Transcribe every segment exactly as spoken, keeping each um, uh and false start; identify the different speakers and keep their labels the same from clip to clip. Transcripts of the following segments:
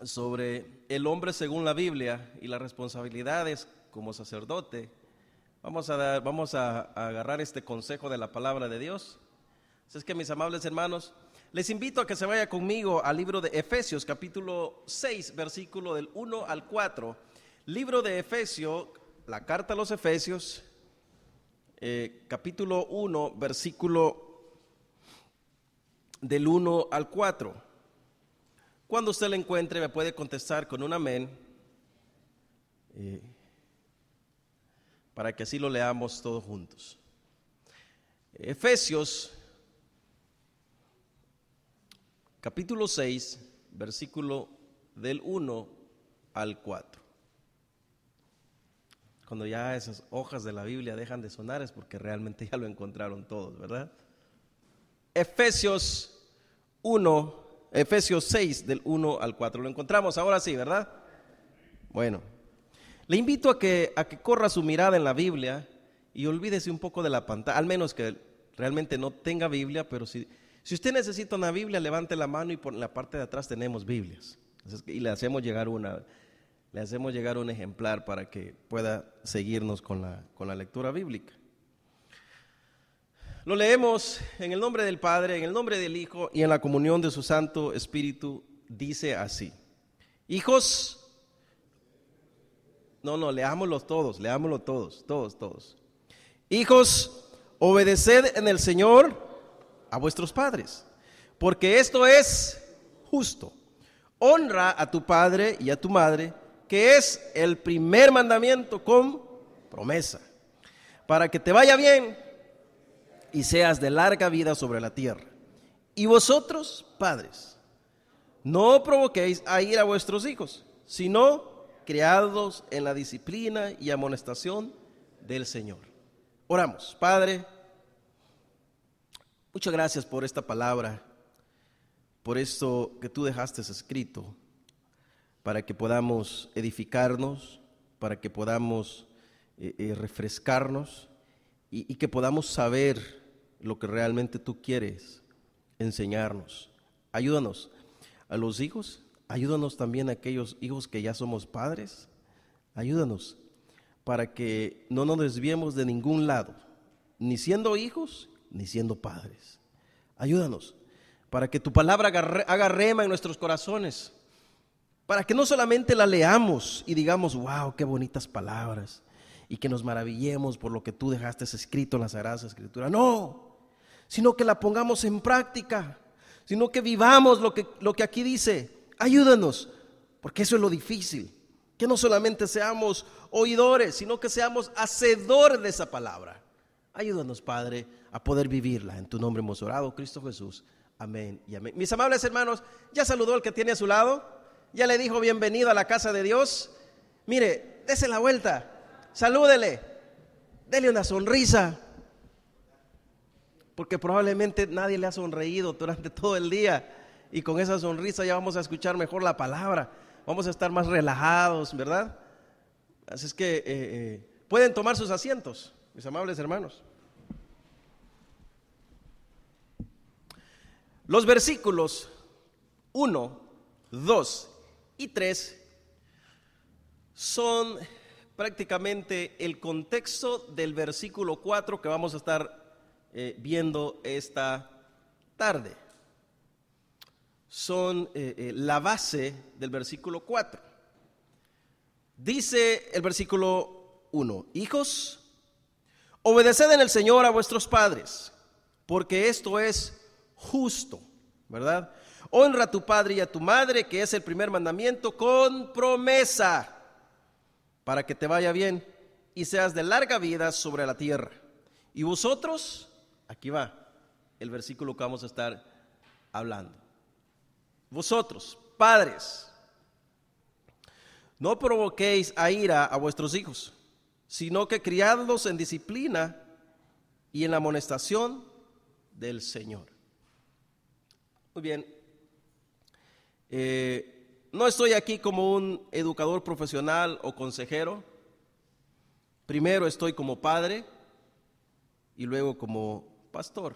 Speaker 1: sobre el hombre según la Biblia y las responsabilidades como sacerdote. Vamos a, dar, vamos a, a agarrar este consejo de la palabra de Dios. Así es que, mis amables hermanos, les invito a que se vaya conmigo al libro de Efesios, capítulo seis, versículo del uno al cuatro. Libro de Efesios, la carta a los Efesios, eh, capítulo uno, versículo del uno al cuatro. Cuando usted lo encuentre, me puede contestar con un amén, eh, para que así lo leamos todos juntos. Efesios, capítulo seis, versículo del uno al cuatro. Cuando ya esas hojas de la Biblia dejan de sonar es porque realmente ya lo encontraron todos, ¿verdad? Efesios uno, Efesios seis, del uno al cuatro. Lo encontramos ahora sí, ¿verdad? Bueno, le invito a que, a que corra su mirada en la Biblia y olvídese un poco de la pantalla, al menos que realmente no tenga Biblia, pero si, si usted necesita una Biblia, levante la mano y por la parte de atrás tenemos Biblias. Y le hacemos llegar una, le hacemos llegar un ejemplar para que pueda seguirnos con la, con la lectura bíblica. Lo leemos en el nombre del Padre, en el nombre del Hijo y en la comunión de su Santo Espíritu. Dice así: hijos, no, no, leámoslos todos, leámoslo todos, todos, todos. Hijos, obedeced en el Señor a vuestros padres, porque esto es justo. Honra a tu padre y a tu madre, que es el primer mandamiento con promesa, para que te vaya bien y seas de larga vida sobre la tierra. Y vosotros, padres, no provoquéis a ira a vuestros hijos, sino criadlos en la disciplina y amonestación del Señor. Oramos. Padre, muchas gracias por esta palabra, por esto que tú dejaste escrito, para que podamos edificarnos, para que podamos eh, eh, refrescarnos y, y que podamos saber lo que realmente tú quieres enseñarnos. Ayúdanos a los hijos, ayúdanos también a aquellos hijos que ya somos padres. Ayúdanos para que no nos desviemos de ningún lado, ni siendo hijos, ni siendo padres. Ayúdanos para que tu palabra haga, haga rema en nuestros corazones, para que no solamente la leamos y digamos, wow, qué bonitas palabras, y que nos maravillemos por lo que tú dejaste escrito en las Sagradas Escrituras. No, sino que la pongamos en práctica, sino que vivamos lo que, lo que aquí dice. Ayúdanos, porque eso es lo difícil, que no solamente seamos oidores, sino que seamos hacedores de esa palabra. Ayúdanos, Padre, a poder vivirla. En tu nombre hemos orado, Cristo Jesús. Amén y amén. Mis amables hermanos, ¿ya saludó al que tiene a su lado? ¿Ya le dijo bienvenido a la casa de Dios? Mire, dése la vuelta, salúdele, dele una sonrisa, porque probablemente nadie le ha sonreído durante todo el día, y con esa sonrisa ya vamos a escuchar mejor la palabra, vamos a estar más relajados, ¿verdad? Así es que eh, eh, pueden tomar sus asientos, mis amables hermanos. Los versículos uno, dos y tres son prácticamente el contexto del versículo cuatro que vamos a estar Eh, viendo esta tarde. Son eh, eh, la base del versículo cuatro. Dice el versículo uno: hijos, obedeced en el Señor a vuestros padres, porque esto es justo, ¿verdad? Honra a tu padre y a tu madre, que es el primer mandamiento, con promesa, para que te vaya bien y seas de larga vida sobre la tierra. Y vosotros, aquí va el versículo que vamos a estar hablando. Vosotros, padres, no provoquéis a ira a vuestros hijos, sino que criadlos en disciplina y en la amonestación del Señor. Muy bien. Eh, no estoy aquí como un educador profesional o consejero. Primero estoy como padre y luego como pastor.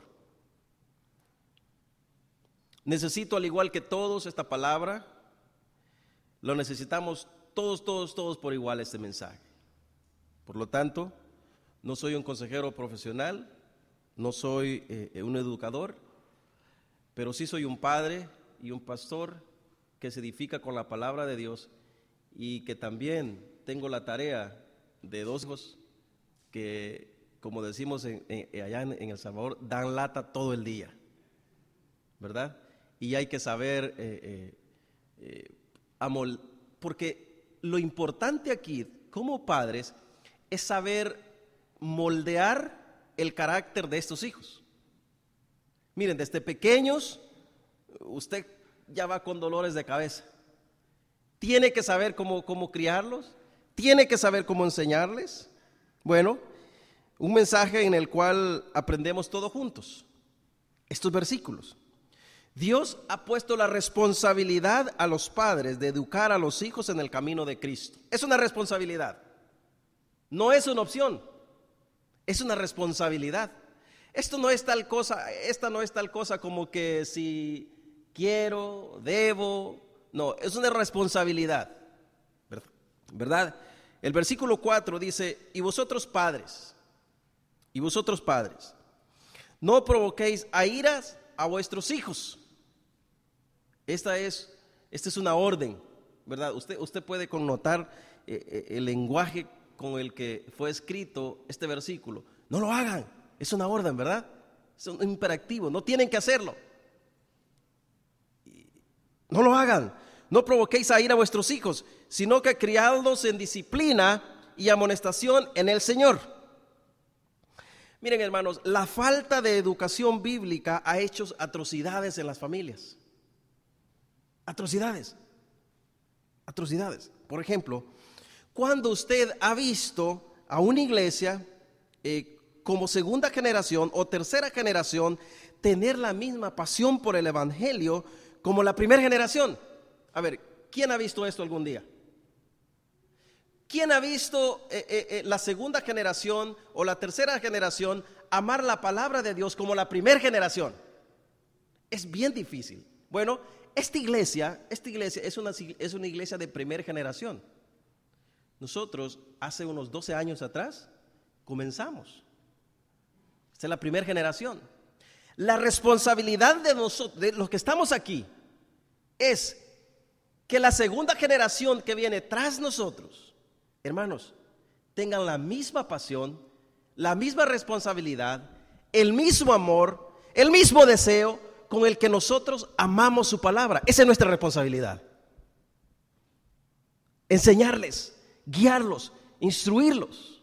Speaker 1: Necesito, al igual que todos, esta palabra, lo necesitamos todos, todos, todos por igual este mensaje. Por lo tanto, no soy un consejero profesional, no soy eh, un educador, pero sí soy un padre y un pastor que se edifica con la palabra de Dios y que también tengo la tarea de dos hijos que, como decimos en, en, allá en, en El Salvador, dan lata todo el día, ¿verdad? Y hay que saber eh, eh, eh, amol, porque lo importante aquí como padres es saber moldear el carácter de estos hijos. Miren, desde pequeños usted ya va con dolores de cabeza. Tiene que saber cómo, cómo criarlos, tiene que saber cómo enseñarles. Bueno, un mensaje en el cual aprendemos todos juntos estos versículos. Dios ha puesto la responsabilidad a los padres de educar a los hijos en el camino de Cristo. Es una responsabilidad, no es una opción, es una responsabilidad. Esto no es tal cosa, esta no es tal cosa como que si quiero, debo, no, es una responsabilidad, ¿verdad? El versículo cuatro dice, y vosotros padres, y vosotros padres, no provoquéis a iras a vuestros hijos. Esta es, esta es una orden, ¿verdad? Usted, usted puede connotar eh, el lenguaje con el que fue escrito este versículo. No lo hagan, es una orden, ¿verdad? Es un imperativo, no tienen que hacerlo. No lo hagan, no provoquéis a ira a vuestros hijos, sino que criadlos en disciplina y amonestación en el Señor. Miren, hermanos, la falta de educación bíblica ha hecho atrocidades en las familias. Atrocidades, atrocidades. Por ejemplo, cuando usted ha visto a una iglesia eh, como segunda generación o tercera generación tener la misma pasión por el evangelio como la primera generación. A ver, ¿quién ha visto esto algún día? ¿Quién ha visto eh, eh, eh, la segunda generación o la tercera generación amar la palabra de Dios como la primera generación? Es bien difícil. Bueno, esta iglesia, esta iglesia es una, es una iglesia de primera generación. Nosotros hace unos doce años atrás comenzamos. Esta es la primera generación. La responsabilidad de nosotros, de los que estamos aquí, es que la segunda generación que viene tras nosotros, hermanos, tengan la misma pasión, la misma responsabilidad, el mismo amor, el mismo deseo con el que nosotros amamos su palabra. Esa es nuestra responsabilidad. Enseñarles, guiarlos, instruirlos.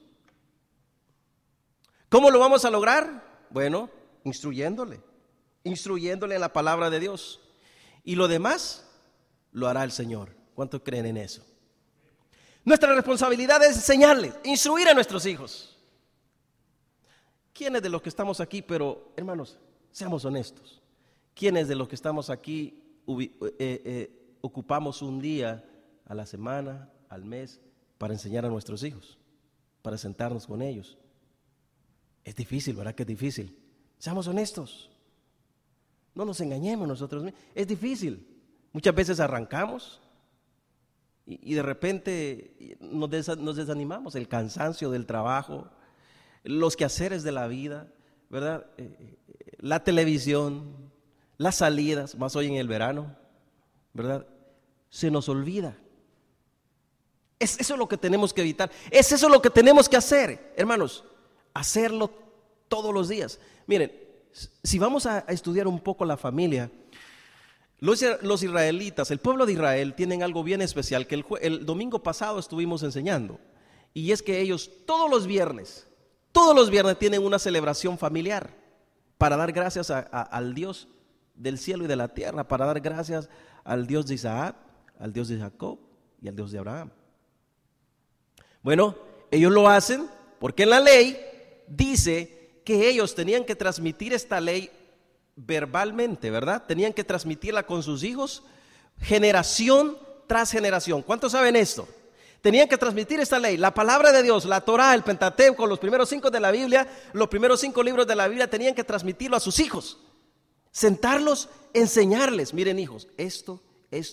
Speaker 1: ¿Cómo lo vamos a lograr? Bueno, instruyéndole, instruyéndole en la palabra de Dios. Y lo demás lo hará el Señor. ¿Cuántos creen en eso? Nuestra responsabilidad es enseñarles, instruir a nuestros hijos. ¿Quiénes de los que estamos aquí, pero hermanos, seamos honestos, quiénes de los que estamos aquí eh, eh, ocupamos un día a la semana, al mes, para enseñar a nuestros hijos, para sentarnos con ellos? Es difícil, ¿verdad que es difícil? Seamos honestos, no nos engañemos nosotros mismos, es difícil. Muchas veces arrancamos y, y de repente nos, desa, nos desanimamos, el cansancio del trabajo, los quehaceres de la vida, ¿verdad? Eh, la televisión, las salidas, más hoy en el verano, ¿verdad? Se nos olvida. Es eso lo que tenemos que evitar, es eso lo que tenemos que hacer, hermanos, hacerlo todos los días. Miren, si vamos a, a estudiar un poco la familia, los, los israelitas, el pueblo de Israel, tienen algo bien especial que el, el domingo pasado estuvimos enseñando, y es que ellos todos los viernes, todos los viernes tienen una celebración familiar para dar gracias a, a, al Dios del cielo y de la tierra, para dar gracias al Dios de Isaac, al Dios de Jacob y al Dios de Abraham. Bueno, ellos lo hacen porque en la ley dice que ellos tenían que transmitir esta ley verbalmente, ¿verdad? Tenían que transmitirla con sus hijos generación tras generación. ¿Cuántos saben esto? Tenían que transmitir esta ley, la palabra de Dios, la Torá, el Pentateuco, los primeros cinco de la Biblia, los primeros cinco libros de la Biblia, tenían que transmitirlo a sus hijos, sentarlos, enseñarles. Miren, hijos, esto, esto,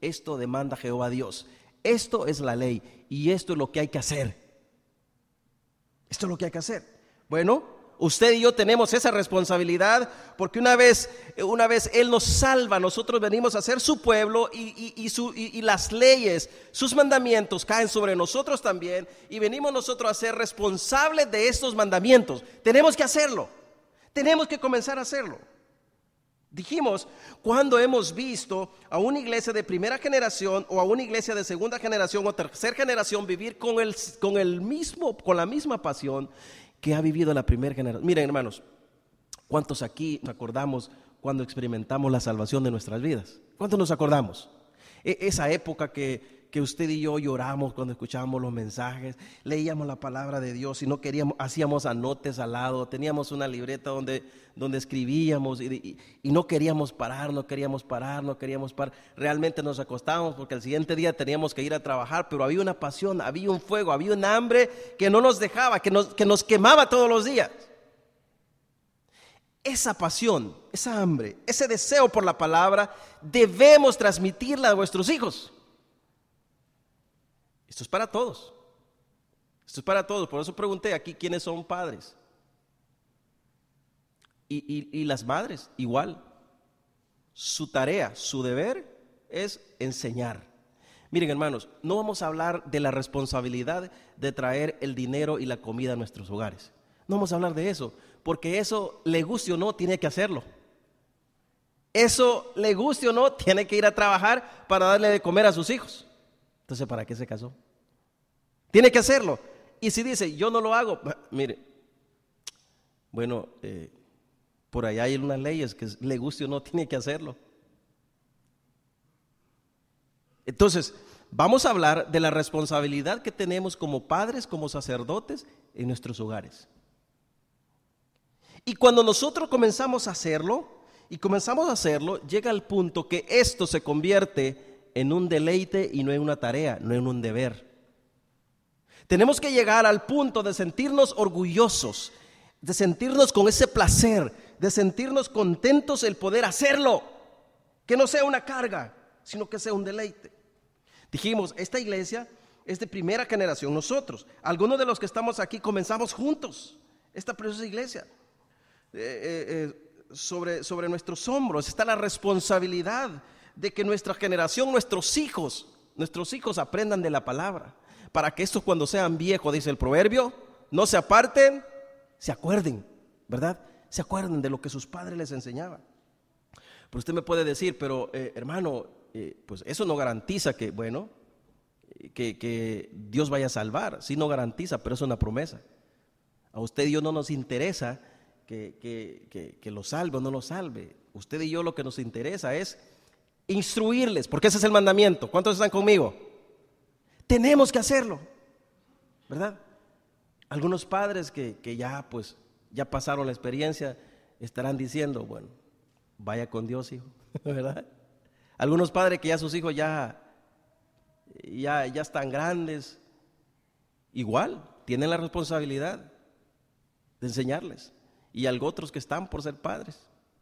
Speaker 1: esto demanda Jehová Dios. Esto es la ley y esto es lo que hay que hacer. Esto es lo que hay que hacer. Bueno, usted y yo tenemos esa responsabilidad porque una vez, una vez Él nos salva, nosotros venimos a ser su pueblo y, y, y, su, y, y las leyes, sus mandamientos caen sobre nosotros también y venimos nosotros a ser responsables de estos mandamientos. Tenemos que hacerlo, tenemos que comenzar a hacerlo. Dijimos, cuando hemos visto a una iglesia de primera generación o a una iglesia de segunda generación o tercera generación vivir con el, con el mismo, con la misma pasión que ha vivido la primera generación. Miren, hermanos, ¿cuántos aquí nos acordamos cuando experimentamos la salvación de nuestras vidas? ¿Cuántos nos acordamos? E- esa época que, que usted y yo lloramos cuando escuchábamos los mensajes, leíamos la palabra de Dios y no queríamos, hacíamos anotes al lado, teníamos una libreta donde, donde escribíamos y, y, y no queríamos parar, no queríamos parar, no queríamos parar. Realmente nos acostábamos porque el siguiente día teníamos que ir a trabajar, pero había una pasión, había un fuego, había un hambre que no nos dejaba, que nos, que nos quemaba todos los días. Esa pasión, esa hambre, ese deseo por la palabra, debemos transmitirla a nuestros hijos. Esto es para todos. Esto es para todos. Por eso pregunté aquí quiénes son padres. Y, y, y las madres, igual. Su tarea, su deber es enseñar. Miren, hermanos, no vamos a hablar de la responsabilidad de traer el dinero y la comida a nuestros hogares. No vamos a hablar de eso, porque eso, le guste o no, tiene que hacerlo. Eso, le guste o no, tiene que ir a trabajar para darle de comer a sus hijos. Entonces, ¿para qué se casó? Tiene que hacerlo. Y si dice, yo no lo hago, mire, bueno, eh, por allá hay unas leyes que le guste o no, tiene que hacerlo. Entonces, vamos a hablar de la responsabilidad que tenemos como padres, como sacerdotes en nuestros hogares. Y cuando nosotros comenzamos a hacerlo, y comenzamos a hacerlo, llega el punto que esto se convierte en un deleite y no en una tarea, no en un deber. Tenemos que llegar al punto de sentirnos orgullosos, de sentirnos con ese placer, de sentirnos contentos el poder hacerlo, que no sea una carga, sino que sea un deleite. Dijimos, esta iglesia es de primera generación, nosotros, algunos de los que estamos aquí comenzamos juntos, esta preciosa iglesia. Eh, eh, eh, sobre, sobre nuestros hombros está la responsabilidad de que nuestra generación, nuestros hijos, nuestros hijos aprendan de la palabra, para que estos cuando sean viejos, dice el proverbio, no se aparten, se acuerden, ¿verdad? Se acuerden de lo que sus padres les enseñaban. Pero usted me puede decir, pero eh, hermano, eh, pues eso no garantiza que, bueno, que, que Dios vaya a salvar. Sí no garantiza, pero es una promesa. A usted y yo no nos interesa que, que, que, que lo salve o no lo salve. Usted y yo lo que nos interesa es instruirles, porque ese es el mandamiento. ¿Cuántos están conmigo? Tenemos que hacerlo, ¿verdad? Algunos padres que, que ya pues ya pasaron la experiencia estarán diciendo, bueno, vaya con Dios, hijo, ¿verdad? Algunos padres que ya sus hijos ya, ya, ya están grandes, igual tienen la responsabilidad de enseñarles. Y algo otros que están por ser padres.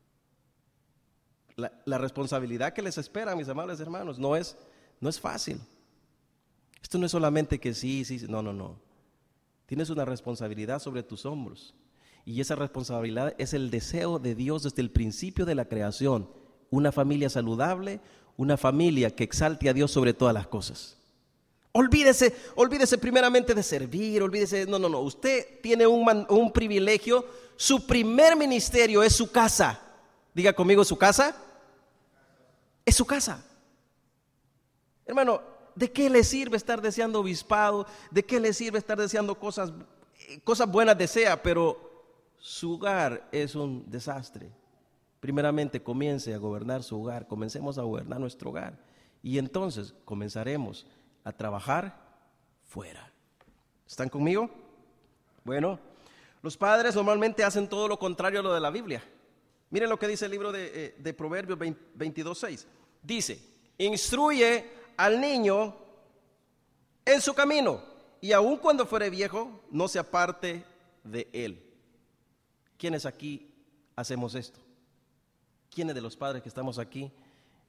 Speaker 1: La, la responsabilidad que les espera, mis amables hermanos, no es, no es fácil. Esto no es solamente que sí, sí, no, no, no. Tienes una responsabilidad sobre tus hombros. Y esa responsabilidad es el deseo de Dios desde el principio de la creación. Una familia saludable, una familia que exalte a Dios sobre todas las cosas. Olvídese, olvídese primeramente de servir, olvídese, no, no, no. Usted tiene un, man, un privilegio. Su primer ministerio es su casa. Diga conmigo, ¿su casa? Es su casa. Hermano, ¿de qué le sirve estar deseando obispado? ¿De qué le sirve estar deseando cosas, cosas buenas desea, pero su hogar es un desastre? Primeramente comience a gobernar su hogar, comencemos a gobernar nuestro hogar y entonces comenzaremos a trabajar fuera. ¿Están conmigo? Bueno, los padres normalmente hacen todo lo contrario a lo de la Biblia. Miren lo que dice el libro de, eh, de Proverbios veintidós seis. Dice, instruye al niño en su camino y aun cuando fuere viejo no se aparte de él. ¿Quiénes aquí hacemos esto? ¿Quiénes de los padres que estamos aquí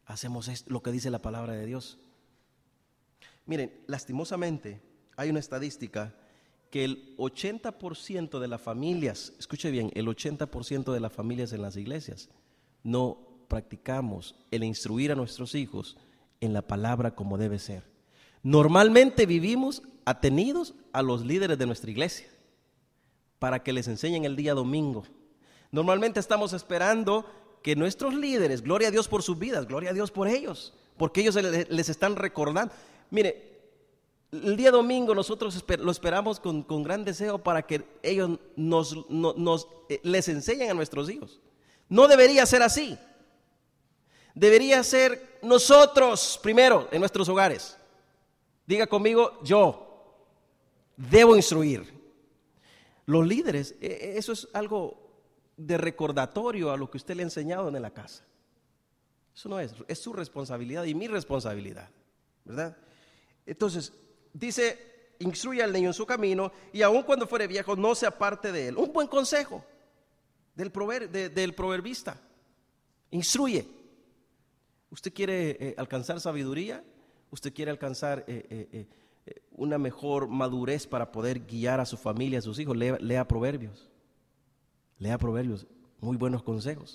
Speaker 1: hacemos esto, lo que dice la palabra de Dios. Miren, lastimosamente hay una estadística que el ochenta por ciento de las familias, escuche bien, el ochenta por ciento de las familias en las iglesias no practicamos el instruir a nuestros hijos en la palabra como debe ser. Normalmente vivimos atenidos a los líderes de nuestra iglesia para que les enseñen el día domingo. Normalmente estamos esperando que nuestros líderes, gloria a Dios por sus vidas, gloria a Dios por ellos, porque ellos les están recordando. Mire, el día domingo nosotros lo esperamos con, con gran deseo para que ellos nos, nos, nos eh, les enseñen a nuestros hijos. No debería ser así. Debería ser nosotros primero en nuestros hogares. Diga conmigo, yo debo instruir. Los líderes, eh, eso es algo de recordatorio a lo que usted le ha enseñado en la casa. Eso no es, es su responsabilidad y mi responsabilidad, ¿verdad? Entonces, dice, instruye al niño en su camino y aun cuando fuere viejo no se aparte de él. Un buen consejo del, prover, de, del proverbista. Instruye. ¿Usted quiere eh, alcanzar sabiduría? ¿Usted quiere alcanzar eh, eh, eh, una mejor madurez para poder guiar a su familia, a sus hijos? Lea, lea Proverbios. Lea Proverbios. Muy buenos consejos.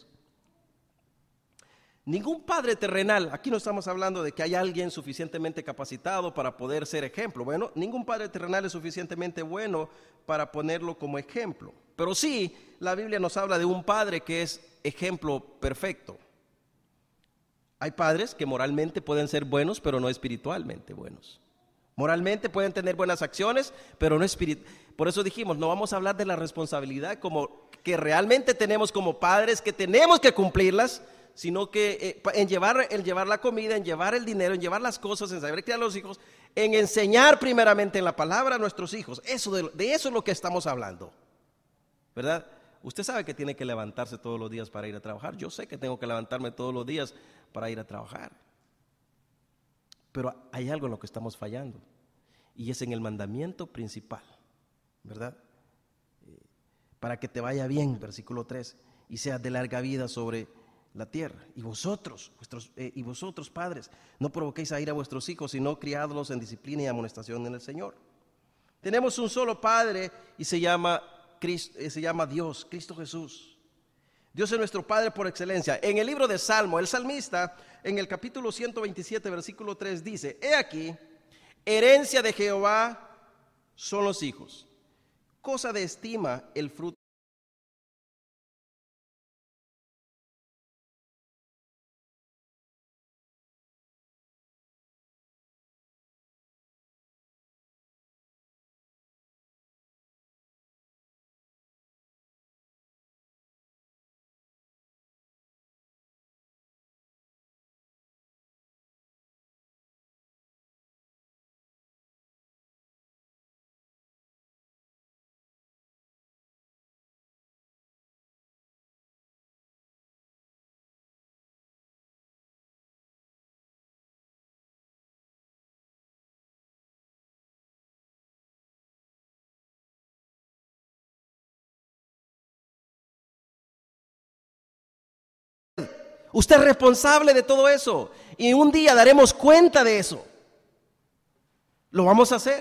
Speaker 1: Ningún padre terrenal, aquí no estamos hablando de que hay alguien suficientemente capacitado para poder ser ejemplo. Bueno, ningún padre terrenal es suficientemente bueno para ponerlo como ejemplo. Pero sí, la Biblia nos habla de un padre que es ejemplo perfecto. Hay padres que moralmente pueden ser buenos, pero no espiritualmente buenos. Moralmente pueden tener buenas acciones, pero no espiritualmente. Por eso dijimos, no vamos a hablar de la responsabilidad como que realmente tenemos como padres, que tenemos que cumplirlas, sino que eh, en, llevar, en llevar la comida, en llevar el dinero, en llevar las cosas, en saber criar a los hijos, en enseñar primeramente en la palabra a nuestros hijos. Eso de, de eso es lo que estamos hablando, ¿verdad? Usted sabe que tiene que levantarse todos los días para ir a trabajar. Yo sé que tengo que levantarme todos los días para ir a trabajar. Pero hay algo en lo que estamos fallando, y es en el mandamiento principal, ¿verdad? Eh, para que te vaya bien, versículo tres, y seas de larga vida sobre la tierra. Y vosotros, vuestros, eh, y vosotros padres, no provoquéis a ir a vuestros hijos, sino criadlos en disciplina y amonestación en el Señor. Tenemos un solo Padre y se llama, Cristo, eh, se llama Dios, Cristo Jesús. Dios es nuestro Padre por excelencia. En el libro de Salmo, el salmista, en el capítulo ciento veintisiete, versículo tres, dice: He aquí, herencia de Jehová son los hijos, cosa de estima el fruto. Usted es responsable de todo eso, y un día daremos cuenta de eso. Lo vamos a hacer.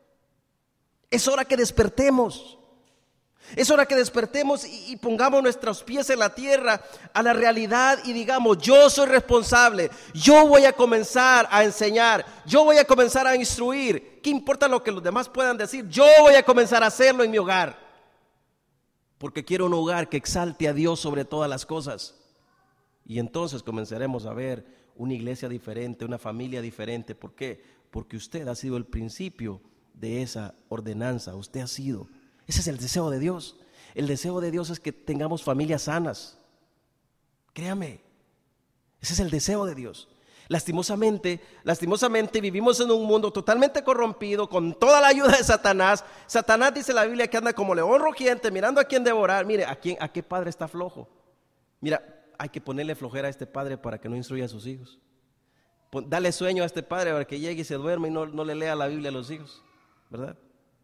Speaker 1: Es hora que despertemos. Es hora que despertemos y, y pongamos nuestros pies en la tierra a la realidad y digamos: yo soy responsable, yo voy a comenzar a enseñar, yo voy a comenzar a instruir. ¿Qué importa lo que los demás puedan decir? Yo voy a comenzar a hacerlo en mi hogar, porque quiero un hogar que exalte a Dios sobre todas las cosas. Y entonces comenzaremos a ver una iglesia diferente, una familia diferente. ¿Por qué? Porque usted ha sido el principio de esa ordenanza. Usted ha sido. Ese es el deseo de Dios. El deseo de Dios es que tengamos familias sanas. Créame, ese es el deseo de Dios. Lastimosamente, lastimosamente vivimos en un mundo totalmente corrompido, con toda la ayuda de Satanás. Satanás, dice la Biblia, que anda como león rugiente, mirando a quién devorar. Mire, ¿a quién, a qué padre está flojo? Mira, hay que ponerle flojera a este padre para que no instruya a sus hijos. Dale sueño a este padre para que llegue y se duerma y no, no le lea la Biblia a los hijos, ¿verdad?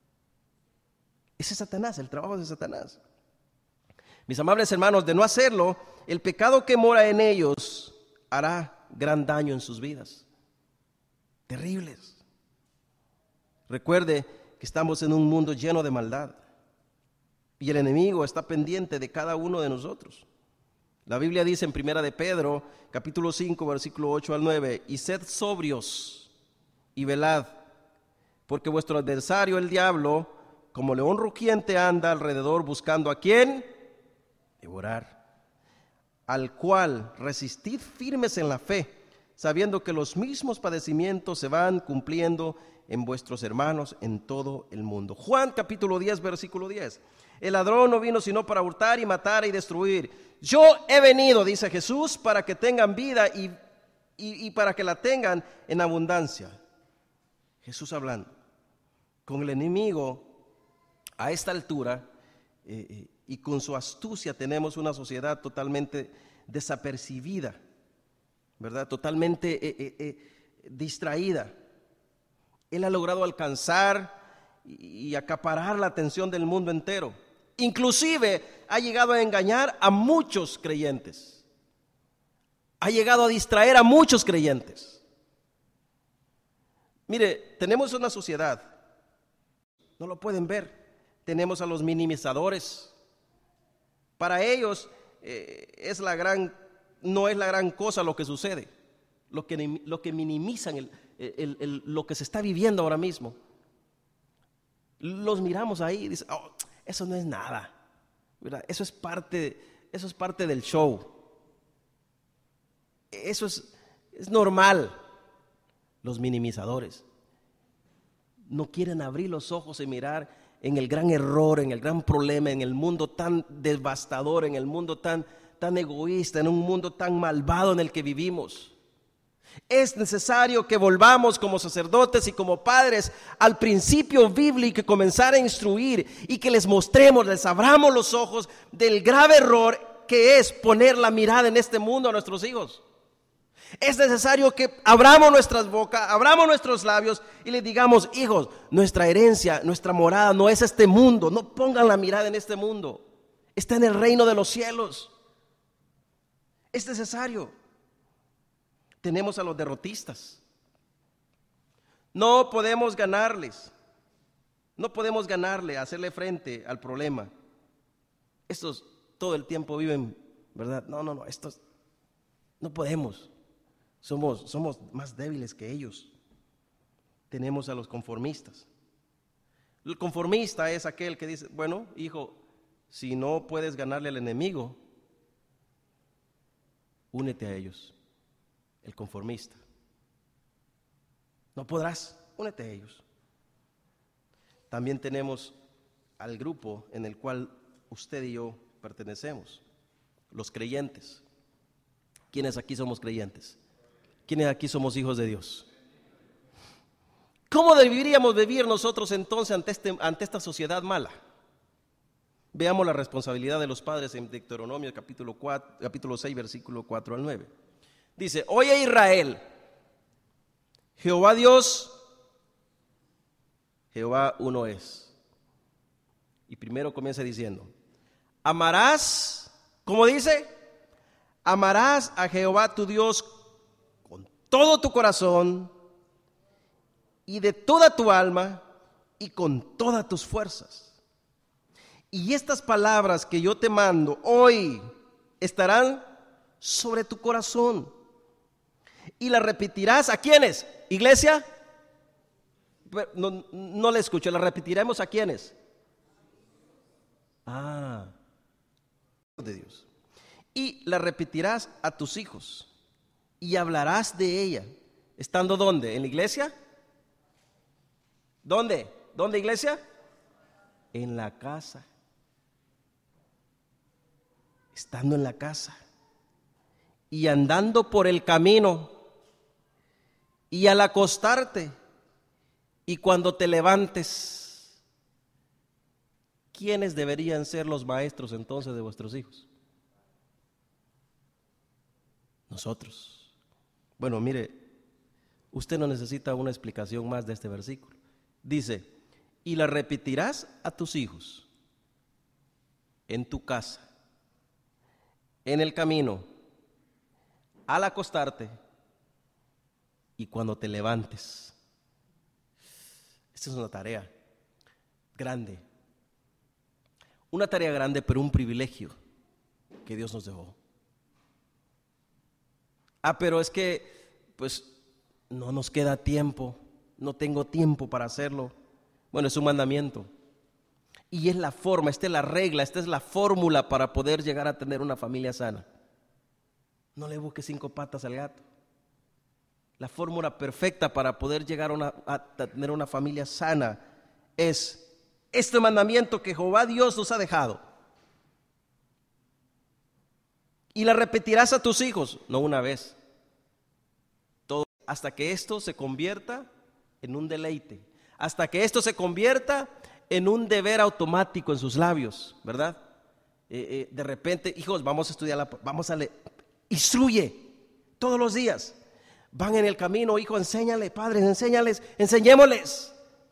Speaker 1: Ese es Satanás, el trabajo de Satanás. Mis amables hermanos, de no hacerlo, el pecado que mora en ellos hará gran daño en sus vidas. Terribles. Recuerde que estamos en un mundo lleno de maldad y el enemigo está pendiente de cada uno de nosotros. La Biblia dice en Primera de Pedro, capítulo cinco, versículo ocho al nueve, y sed sobrios y velad, porque vuestro adversario el diablo, como león rugiente, anda alrededor buscando a quién devorar, al cual resistid firmes en la fe, sabiendo que los mismos padecimientos se van cumpliendo en vuestros hermanos en todo el mundo. Juan capítulo diez, versículo diez. El ladrón no vino sino para hurtar y matar y destruir. Yo he venido, dice Jesús, para que tengan vida y, y, y para que la tengan en abundancia. Jesús hablando. Con el enemigo a esta altura eh, eh, y con su astucia tenemos una sociedad totalmente desapercibida, ¿verdad? Totalmente eh, eh, eh, distraída. Él ha logrado alcanzar y, y acaparar la atención del mundo entero. Inclusive ha llegado a engañar a muchos creyentes. Ha llegado a distraer a muchos creyentes. Mire, tenemos una sociedad, no lo pueden ver. Tenemos a los minimizadores. Para ellos eh, es la gran, no es la gran cosa lo que sucede, lo que, lo que minimizan el, el, el, lo que se está viviendo ahora mismo. Los miramos ahí y dicen, oh, eso no es nada, ¿verdad? Eso es parte, eso es parte del show. Eso es, es normal. Los minimizadores no quieren abrir los ojos y mirar en el gran error, en el gran problema, en el mundo tan devastador, en el mundo tan, tan egoísta, en un mundo tan malvado en el que vivimos. Es necesario que volvamos como sacerdotes y como padres al principio bíblico y comenzar a instruir y que les mostremos, les abramos los ojos del grave error que es poner la mirada en este mundo a nuestros hijos. Es necesario que abramos nuestras bocas, abramos nuestros labios y les digamos, hijos, nuestra herencia, nuestra morada no es este mundo, no pongan la mirada en este mundo, está en el reino de los cielos. Es necesario. Tenemos a los derrotistas. No podemos ganarles, no podemos ganarle, hacerle frente al problema. Estos todo el tiempo viven, ¿verdad? No, no, no, estos no podemos. Somos, somos más débiles que ellos. Tenemos a los conformistas. El conformista es aquel que dice, bueno, hijo, si no puedes ganarle al enemigo, únete a ellos. El conformista. No podrás, únete a ellos. También tenemos al grupo en el cual usted y yo pertenecemos, los creyentes. ¿Quiénes aquí somos creyentes? ¿Quiénes aquí somos hijos de Dios? ¿Cómo deberíamos vivir nosotros entonces ante, este, ante esta sociedad mala? Veamos la responsabilidad de los padres en Deuteronomio capítulo, cuatro, capítulo seis, versículo cuatro al nueve. Dice, oye Israel, Jehová Dios, Jehová uno es. Y primero comienza diciendo, amarás, ¿cómo dice? Amarás a Jehová tu Dios con todo tu corazón y de toda tu alma y con todas tus fuerzas. Y estas palabras que yo te mando hoy estarán sobre tu corazón. Y las repetirás ¿a quiénes? Iglesia, no, no le escucho, las repetiremos ¿a quiénes? Ah, de Dios. Y la repetirás a tus hijos y hablarás de ella. ¿Estando dónde? ¿En la iglesia? ¿Dónde? ¿Dónde iglesia? En la casa. Estando en la casa y andando por el camino y al acostarte y cuando te levantes. ¿Quiénes deberían ser los maestros entonces de vuestros hijos? Nosotros. Bueno, mire, usted no necesita una explicación más de este versículo. Dice, y la repetirás a tus hijos en tu casa, en el camino, al acostarte y cuando te levantes. Esta es una tarea grande. Una tarea grande, pero un privilegio que Dios nos dejó. Ah, pero es que, pues, no nos queda tiempo, no tengo tiempo para hacerlo. Bueno, es un mandamiento. Y es la forma, esta es la regla, esta es la fórmula para poder llegar a tener una familia sana. No le busques cinco patas al gato. La fórmula perfecta para poder llegar a, una, a tener una familia sana es este mandamiento que Jehová Dios nos ha dejado. Y la repetirás a tus hijos, no una vez, todo, hasta que esto se convierta en un deleite, hasta que esto se convierta en un deber automático en sus labios, ¿verdad? Eh, eh, de repente, hijos, vamos a estudiar, la, vamos a leer, instruye todos los días. Van en el camino, hijo, enséñale, padres, enséñales, enseñémosles,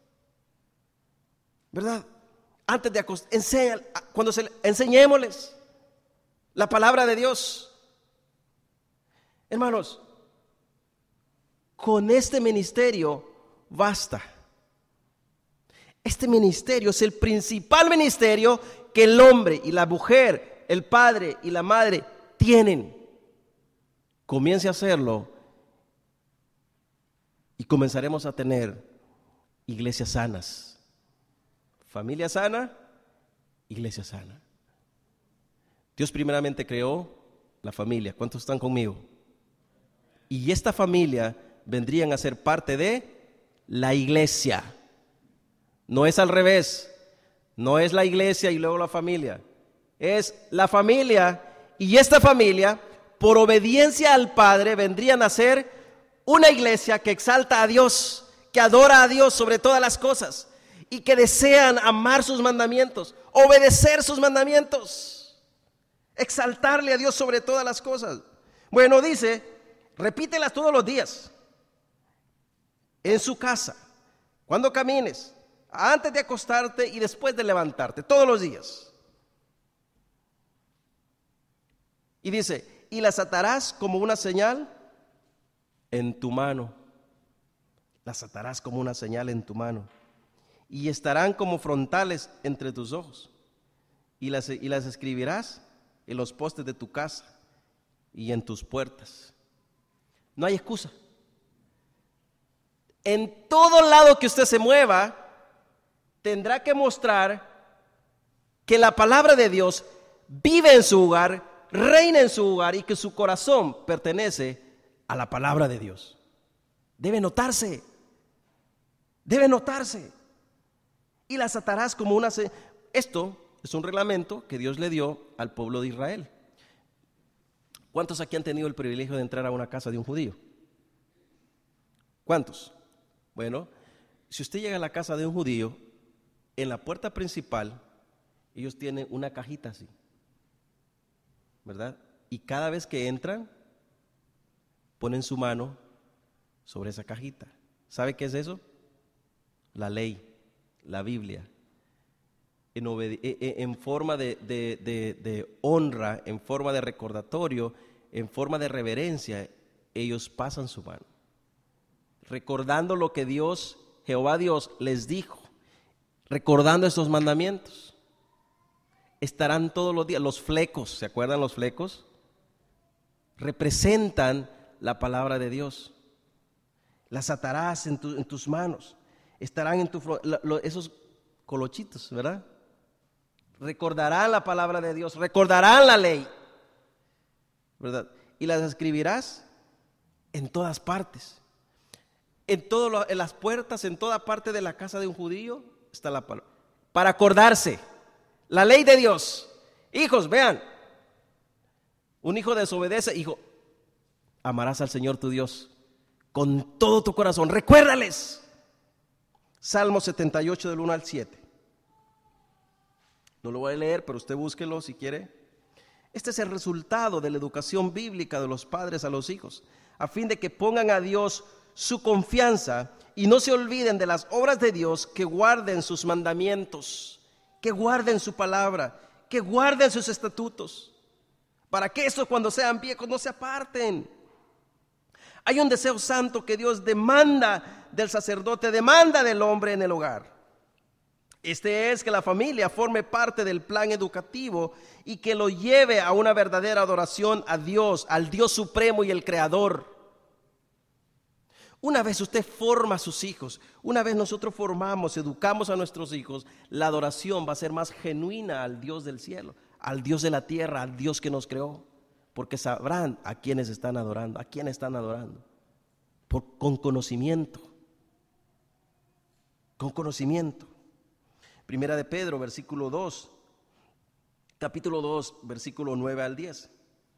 Speaker 1: ¿verdad? Antes de acostar, enseña, cuando se, enseñémosles la palabra de Dios. Hermanos, con este ministerio basta. Este ministerio es el principal ministerio que el hombre y la mujer, el padre y la madre tienen. Comience a hacerlo y comenzaremos a tener iglesias sanas. Familia sana, iglesia sana. Dios primeramente creó la familia. ¿Cuántos están conmigo? Y esta familia vendrían a ser parte de la iglesia. No es al revés. No es la iglesia y luego la familia. Es la familia y esta familia, por obediencia al Padre, vendrían a ser una iglesia que exalta a Dios, que adora a Dios sobre todas las cosas y que desean amar sus mandamientos, obedecer sus mandamientos, exaltarle a Dios sobre todas las cosas. Bueno, dice, repítelas todos los días, en su casa, cuando camines, antes de acostarte y después de levantarte, todos los días. Y dice, y las atarás como una señal en tu mano. Las atarás como una señal en tu mano. Y estarán como frontales entre tus ojos. Y las, y las escribirás en los postes de tu casa y en tus puertas. No hay excusa. En todo lado que usted se mueva, tendrá que mostrar que la palabra de Dios vive en su hogar, reina en su hogar y que su corazón pertenece a la palabra de Dios. Debe notarse, debe notarse. Y las atarás como una... Esto es un reglamento que Dios le dio al pueblo de Israel. ¿Cuántos aquí han tenido el privilegio de entrar a una casa de un judío? ¿Cuántos? Bueno, si usted llega a la casa de un judío, en la puerta principal, ellos tienen una cajita así, ¿verdad? Y cada vez que entran, ponen su mano sobre esa cajita. ¿Sabe qué es eso? La ley, la Biblia. En, obede- en forma de, de, de, de honra, en forma de recordatorio, en forma de reverencia, ellos pasan su mano, recordando lo que Dios, Jehová Dios, les dijo, recordando estos mandamientos. Estarán todos los días, los flecos, ¿se acuerdan los flecos? Representan la palabra de Dios. Las atarás en, tu, en tus manos, estarán en tu, lo, lo, esos colochitos, ¿verdad? Recordarán la palabra de Dios, recordarán la ley, ¿verdad? Y las escribirás en todas partes. En, todo lo, en las puertas, en toda parte de la casa de un judío está la palabra. Para acordarse, la ley de Dios. Hijos, vean, un hijo desobedece, hijo, amarás al Señor tu Dios con todo tu corazón. Recuérdales. Salmo setenta y ocho del uno al siete. No lo voy a leer, pero usted búsquelo si quiere. Este es el resultado de la educación bíblica de los padres a los hijos, a fin de que pongan a Dios su confianza y no se olviden de las obras de Dios, que guarden sus mandamientos, que guarden su palabra, que guarden sus estatutos, para que estos cuando sean viejos no se aparten. Hay un deseo santo que Dios demanda del sacerdote, demanda del hombre en el hogar. Este es que la familia forme parte del plan educativo y que lo lleve a una verdadera adoración a Dios, al Dios supremo y el creador. Una vez usted forma a sus hijos, una vez nosotros formamos, educamos a nuestros hijos, la adoración va a ser más genuina al Dios del cielo, al Dios de la tierra, al Dios que nos creó, porque sabrán a quienes están adorando, a quién están adorando, por, con conocimiento, con conocimiento. Primera de Pedro, versículo dos, capítulo dos, versículo nueve al diez.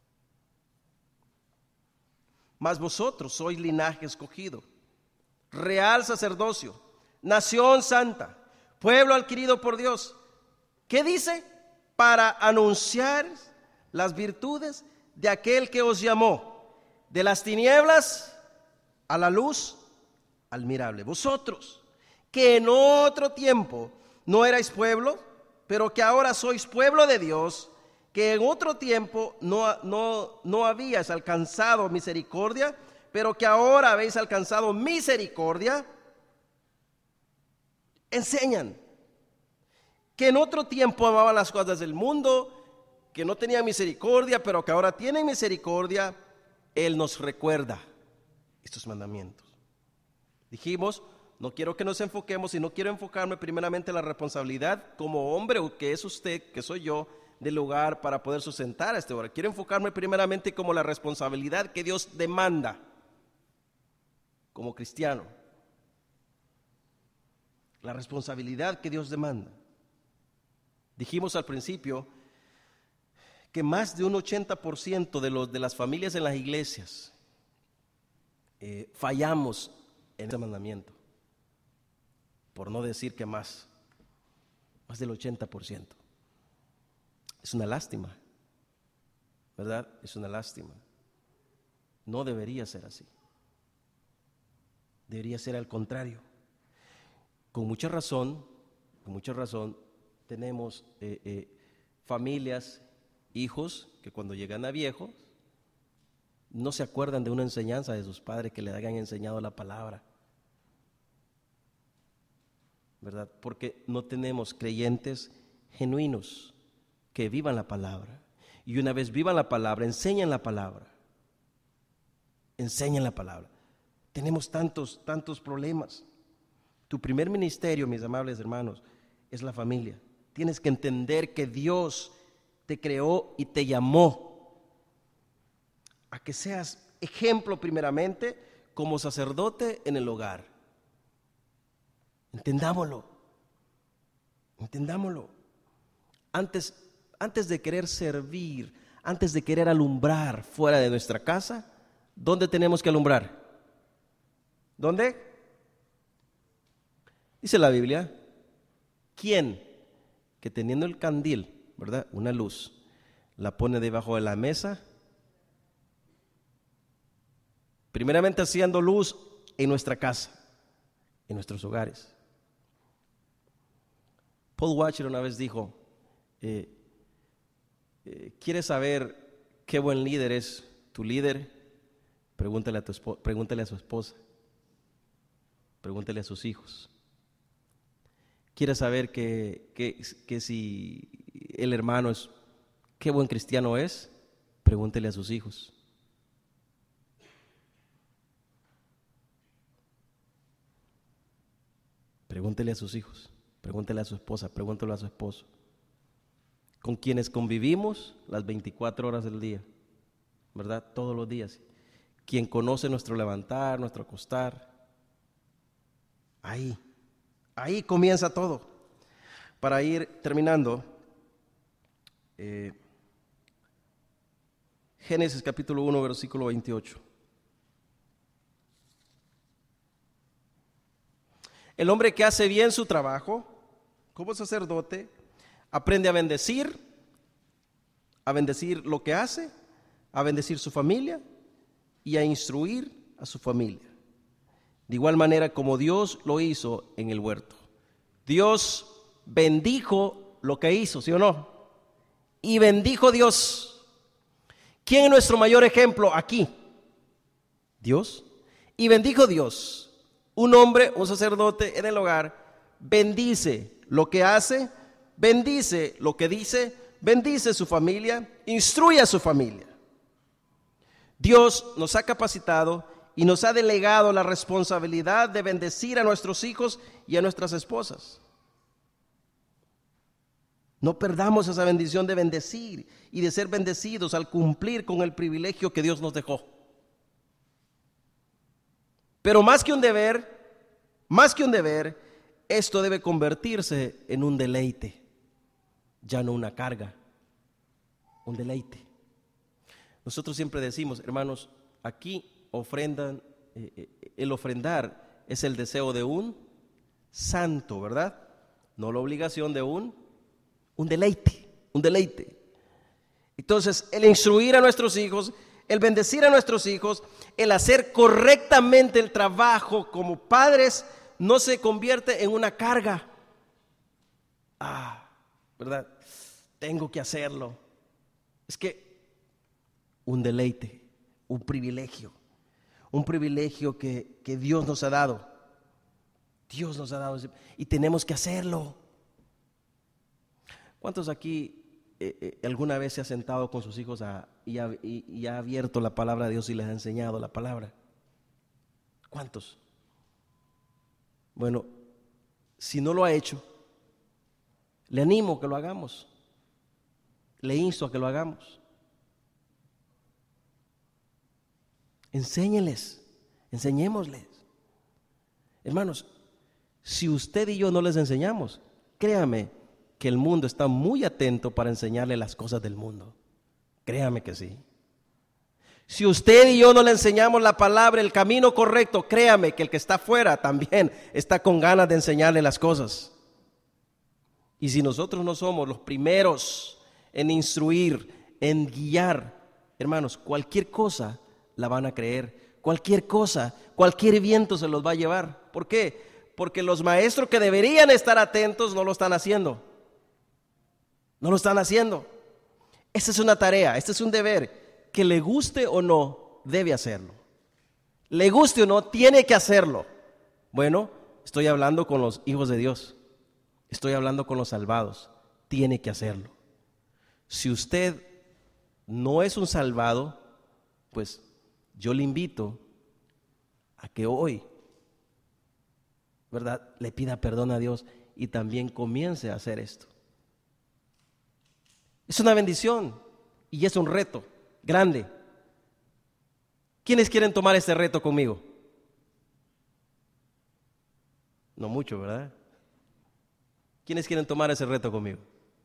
Speaker 1: Mas vosotros sois linaje escogido, real sacerdocio, nación santa, pueblo adquirido por Dios. ¿Qué dice? Para anunciar las virtudes de aquel que os llamó de las tinieblas a la luz admirable. Vosotros, que en otro tiempo no erais pueblo, pero que ahora sois pueblo de Dios, que en otro tiempo no, no, no habíais alcanzado misericordia, pero que ahora habéis alcanzado misericordia, enseñan que en otro tiempo amaban las cosas del mundo, que no tenían misericordia, pero que ahora tienen misericordia. Él nos recuerda estos mandamientos. Dijimos, no quiero que nos enfoquemos y no quiero enfocarme primeramente en la responsabilidad como hombre, que es usted, que soy yo, del hogar para poder sustentar a este hogar. Quiero enfocarme primeramente como la responsabilidad que Dios demanda como cristiano. La responsabilidad que Dios demanda. Dijimos al principio que más de un ochenta por ciento de, los, de las familias en las iglesias eh, fallamos en ese mandamiento. Por no decir que más, más del ochenta por ciento. Es una lástima, ¿verdad? Es una lástima. No debería ser así. Debería ser al contrario. Con mucha razón, con mucha razón, tenemos eh, eh, familias, hijos, que cuando llegan a viejos, no se acuerdan de una enseñanza de sus padres que les hayan enseñado la palabra. ¿Verdad? Porque no tenemos creyentes genuinos que vivan la palabra. Y una vez vivan la palabra, enseñan la palabra. Enseñan la palabra. Tenemos tantos, tantos problemas. Tu primer ministerio, mis amables hermanos, es la familia. Tienes que entender que Dios te creó y te llamó a que seas ejemplo primeramente como sacerdote en el hogar. Entendámoslo, entendámoslo. Antes, antes de querer servir, antes de querer alumbrar fuera de nuestra casa, ¿dónde tenemos que alumbrar? ¿Dónde? Dice la Biblia, ¿quién que teniendo el candil, ¿verdad? Una luz, la pone debajo de la mesa? Primeramente haciendo luz en nuestra casa, en nuestros hogares. Paul Washer una vez dijo, eh, eh, ¿quieres saber qué buen líder es tu líder? Pregúntale a, tu esp- pregúntale a su esposa, pregúntale a sus hijos. ¿Quieres saber que, que, que si el hermano es, qué buen cristiano es? Pregúntele a sus hijos. Pregúntele a sus hijos, pregúntele a su esposa, pregúntele a su esposo. Con quienes convivimos las veinticuatro horas del día, ¿verdad? Todos los días. Quien conoce nuestro levantar, nuestro acostar. Ahí, ahí comienza todo. Para ir terminando, eh, Génesis capítulo uno, versículo veintiocho. El hombre que hace bien su trabajo como sacerdote aprende a bendecir, a bendecir lo que hace, a bendecir su familia y a instruir a su familia. De igual manera como Dios lo hizo en el huerto. Dios bendijo lo que hizo, ¿sí o no? Y bendijo Dios. ¿Quién es nuestro mayor ejemplo aquí? Dios. Y bendijo Dios. Un hombre, un sacerdote en el hogar, bendice lo que hace, bendice lo que dice, bendice su familia, instruye a su familia. Dios nos ha capacitado y nos ha delegado la responsabilidad de bendecir a nuestros hijos y a nuestras esposas. No perdamos esa bendición de bendecir y de ser bendecidos al cumplir con el privilegio que Dios nos dejó. Pero más que un deber, más que un deber, esto debe convertirse en un deleite, ya no una carga, un deleite. Nosotros siempre decimos, hermanos, aquí ofrendan, eh, el ofrendar es el deseo de un santo, ¿verdad? No la obligación de un, un deleite, un deleite. Entonces, el instruir a nuestros hijos, el bendecir a nuestros hijos, el hacer correctamente el trabajo como padres, no se convierte en una carga. Ah, ¿verdad? Tengo que hacerlo. Es que un deleite, un privilegio, un privilegio que, que Dios nos ha dado. Dios nos ha dado y tenemos que hacerlo. ¿Cuántos aquí eh, eh, alguna vez se ha sentado con sus hijos a, y, ha, y, y ha abierto la palabra de Dios y les ha enseñado la palabra? ¿Cuántos? Bueno, si no lo ha hecho, le animo a que lo hagamos. Le insto a que lo hagamos. Enséñeles, enseñémosles. Hermanos, si usted y yo no les enseñamos, créame que el mundo está muy atento para enseñarle las cosas del mundo. Créame que sí. Si usted y yo no le enseñamos la palabra, el camino correcto, créame que el que está afuera también está con ganas de enseñarle las cosas. Y si nosotros no somos los primeros en instruir, en guiar, hermanos, cualquier cosa la van a creer. Cualquier cosa, cualquier viento se los va a llevar. ¿Por qué? Porque los maestros que deberían estar atentos no lo están haciendo. No lo están haciendo. Esta es una tarea, este es un deber. Que le guste o no, debe hacerlo. Le guste o no, tiene que hacerlo. Bueno, estoy hablando con los hijos de Dios. Estoy hablando con los salvados. Tiene que hacerlo. Si usted no es un salvado, pues yo le invito a que hoy, ¿verdad?, le pida perdón a Dios y también comience a hacer esto. Es una bendición y es un reto grande. ¿Quiénes quieren tomar este reto conmigo? No mucho, ¿verdad? ¿Quiénes quieren tomar ese reto conmigo?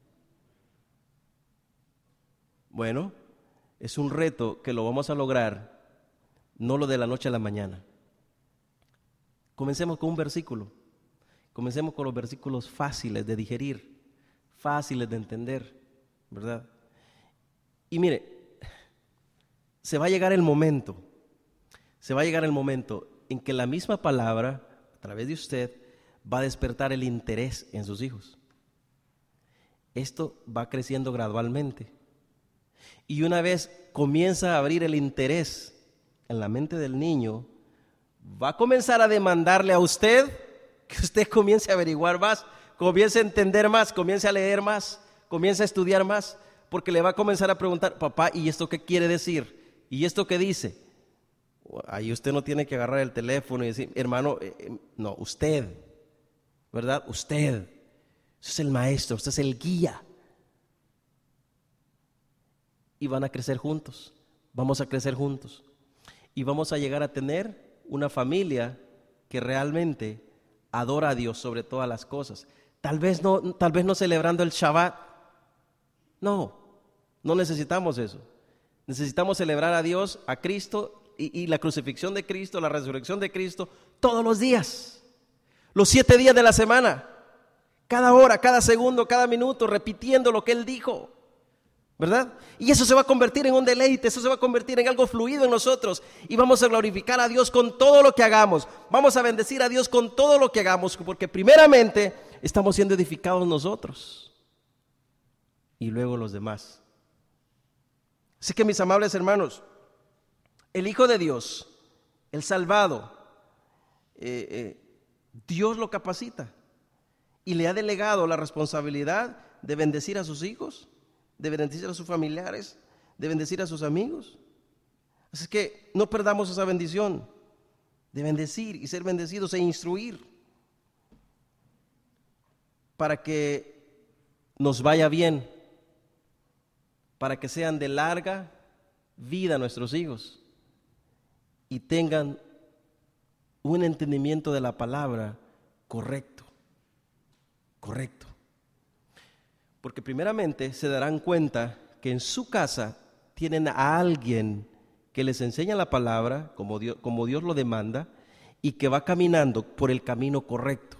Speaker 1: Bueno, es un reto que lo vamos a lograr, no lo de la noche a la mañana. Comencemos con un versículo. Comencemos con los versículos fáciles de digerir, fáciles de entender, ¿verdad? Y mire, se va a llegar el momento, se va a llegar el momento en que la misma palabra, a través de usted, va a despertar el interés en sus hijos. Esto va creciendo gradualmente. Y una vez comienza a abrir el interés en la mente del niño, va a comenzar a demandarle a usted que usted comience a averiguar más, comience a entender más, comience a leer más, comience a estudiar más, porque le va a comenzar a preguntar, papá, ¿y esto qué quiere decir? ¿Y esto qué dice? Ahí usted no tiene que agarrar el teléfono y decir, hermano, eh, no, usted, ¿verdad? Usted, usted es el maestro, usted es el guía. Y van a crecer juntos, vamos a crecer juntos. Y vamos a llegar a tener una familia que realmente adora a Dios sobre todas las cosas. Tal vez no, tal vez no celebrando el Shabbat. No, no necesitamos eso. Necesitamos celebrar a Dios, a Cristo y, y la crucifixión de Cristo, la resurrección de Cristo, todos los días. Los siete días de la semana. Cada hora, cada segundo, cada minuto, repitiendo lo que Él dijo. ¿Verdad? Y eso se va a convertir en un deleite, eso se va a convertir en algo fluido en nosotros y vamos a glorificar a Dios con todo lo que hagamos, vamos a bendecir a Dios con todo lo que hagamos, porque primeramente estamos siendo edificados nosotros y luego los demás. Así que mis amables hermanos, el Hijo de Dios el salvado, eh, eh, Dios lo capacita y le ha delegado la responsabilidad de bendecir a sus hijos, de bendecir a sus familiares, de bendecir a sus amigos. Así que no perdamos esa bendición de bendecir y ser bendecidos e instruir para que nos vaya bien, para que sean de larga vida nuestros hijos y tengan un entendimiento de la palabra correcto, correcto. Porque primeramente se darán cuenta que en su casa tienen a alguien que les enseña la palabra como Dios, como Dios lo demanda, y que va caminando por el camino correcto,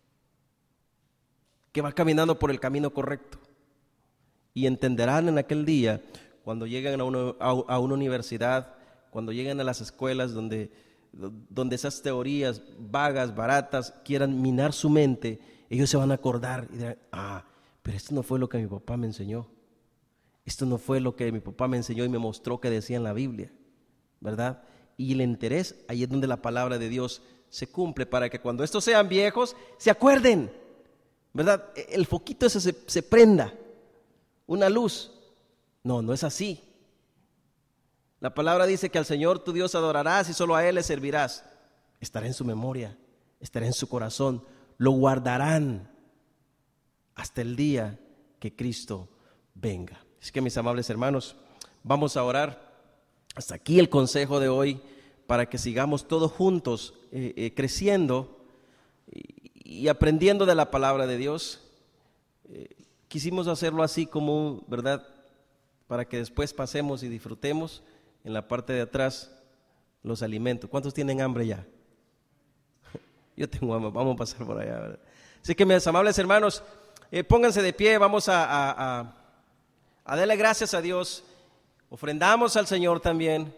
Speaker 1: que va caminando por el camino correcto. Y entenderán en aquel día, cuando lleguen a una, a, a una universidad, cuando lleguen a las escuelas donde, donde esas teorías vagas, baratas, quieran minar su mente, ellos se van a acordar y dirán, ah, pero esto no fue lo que mi papá me enseñó. Esto no fue lo que mi papá me enseñó y me mostró que decía en la Biblia, ¿verdad? Y el interés, ahí es donde la palabra de Dios se cumple, para que cuando estos sean viejos, se acuerden, ¿verdad? El foquito ese se, se prenda, una luz. No, no es así. La palabra dice que al Señor tu Dios adorarás y solo a Él le servirás. Estará en su memoria, estará en su corazón, lo guardarán hasta el día que Cristo venga. Así que, mis amables hermanos, vamos a orar. Hasta aquí el consejo de hoy, para que sigamos todos juntos eh, eh, creciendo y, y aprendiendo de la palabra de Dios. Eh, quisimos hacerlo así como, ¿verdad?, para que después pasemos y disfrutemos en la parte de atrás los alimentos. ¿Cuántos tienen hambre ya? Yo tengo hambre, vamos a pasar por allá, ¿verdad? Así que, mis amables hermanos, eh, pónganse de pie, vamos a, a, a, a darle gracias a Dios. Ofrendamos al Señor también.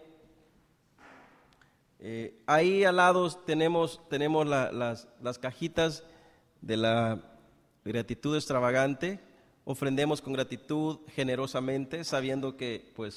Speaker 1: Eh, ahí al lado tenemos, tenemos la, las, las cajitas de la gratitud extravagante. Ofrendemos con gratitud generosamente, sabiendo que pues